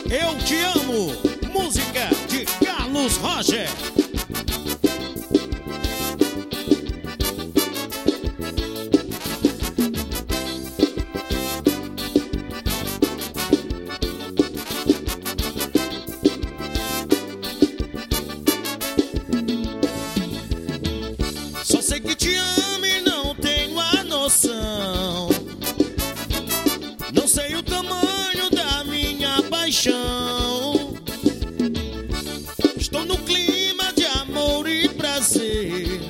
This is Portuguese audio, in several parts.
Eu Te Amo, música de Carlos Roger. Só sei que te amo e não tenho a noção. Não sei o tamanho da minha paixão. Estou no clima de amor e prazer.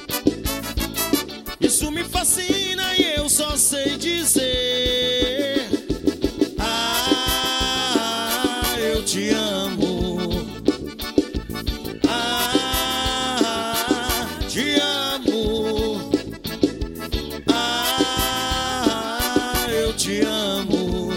Isso me fascina e eu só sei dizer: ah, eu te amo. Ah, te amo. Ah, eu te amo.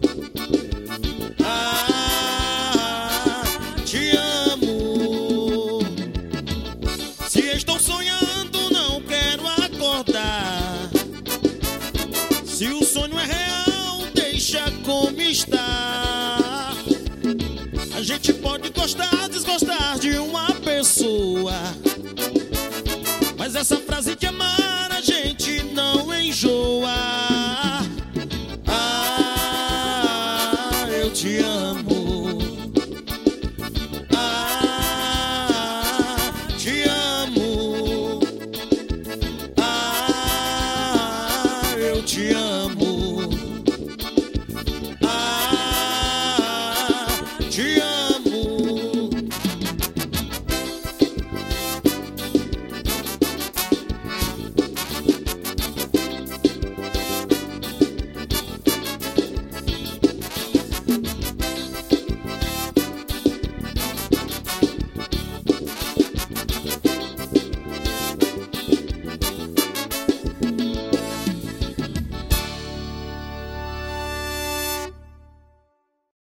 Ah, te amo. Se estou sonhando, não quero acordar. Se o sonho é real, deixa como está. A gente pode gostar, desgostar de uma pessoa, mas essa frase de amar a gente não enjoa. Ah, eu te amo.